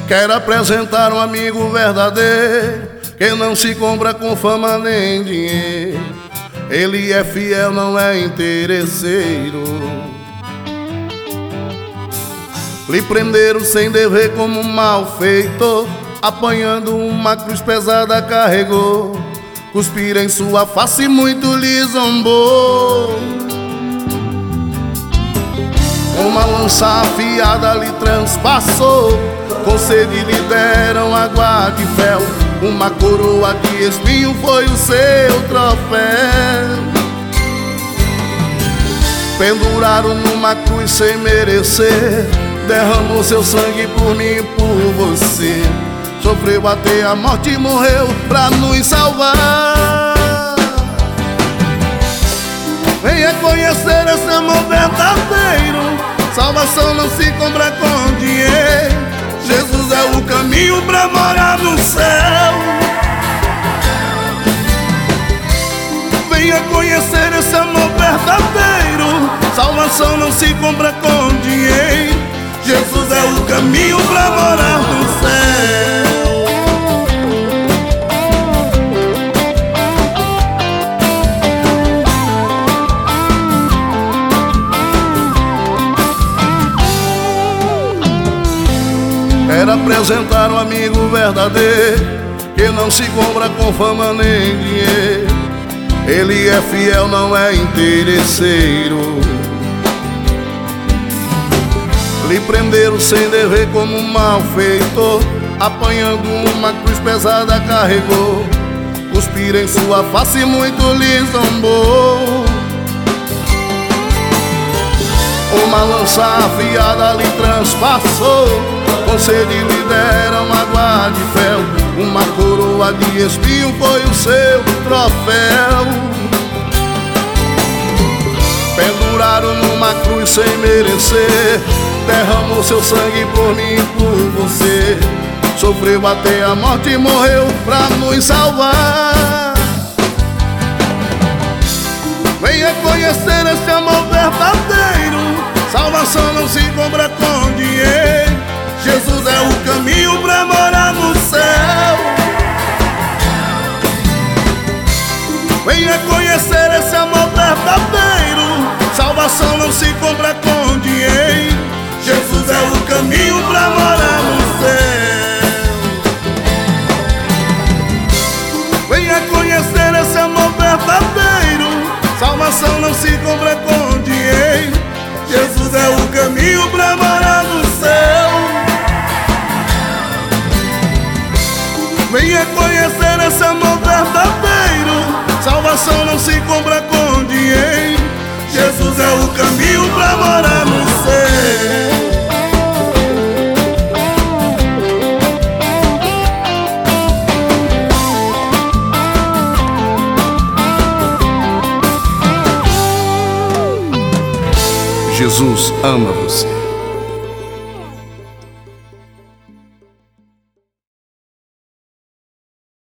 Quero apresentar um amigo verdadeiro, que não se compra com fama nem dinheiro. Ele é fiel, não é interesseiro. Lhe prenderam sem dever como um malfeitor, apanhando uma cruz pesada carregou. Cuspiram em sua face, muito lhe zombou. Uma lança afiada lhe transpassou, com sede lhe deram água de fel. Uma coroa de espinho foi o seu troféu. Penduraram numa cruz sem merecer, derramou seu sangue por mim e por você. Sofreu até a morte e morreu pra nos salvar. Venha conhecer esse amor verdadeiro. Salvação não se compra com dinheiro. Jesus é o caminho pra morar no céu. Venha conhecer esse amor verdadeiro. Salvação não se compra com dinheiro. Jesus é o caminho pra morar no céu. Quero apresentar um amigo verdadeiro, que não se compra com fama nem dinheiro. Ele é fiel, não é interesseiro. Lhe prenderam sem dever como um malfeitor, apanhando uma cruz pesada carregou. Cuspiram em sua face, muito lhe zombou. Uma lança afiada lhe transpassou, com sede lhe deram água de fel. Uma coroa de espinho foi o seu troféu. Penduraram numa cruz sem merecer, derramou seu sangue por mim e por você. Sofreu até a morte e morreu pra nos salvar. Venha conhecer esse amor verdadeiro. Salvação não se compra com dinheiro. Jesus é o caminho pra morar no céu. Venha conhecer esse amor verdadeiro. Salvação não se compra com dinheiro. Jesus é o caminho pra morar no céu. Venha conhecer esse amor verdadeiro. Salvação não se compra com dinheiro. Jesus é o caminho pra morar no céu. Venha conhecer esse amor verdadeiro. Salvação não se compra com dinheiro. Jesus é o caminho pra morar no céu. Jesus ama você.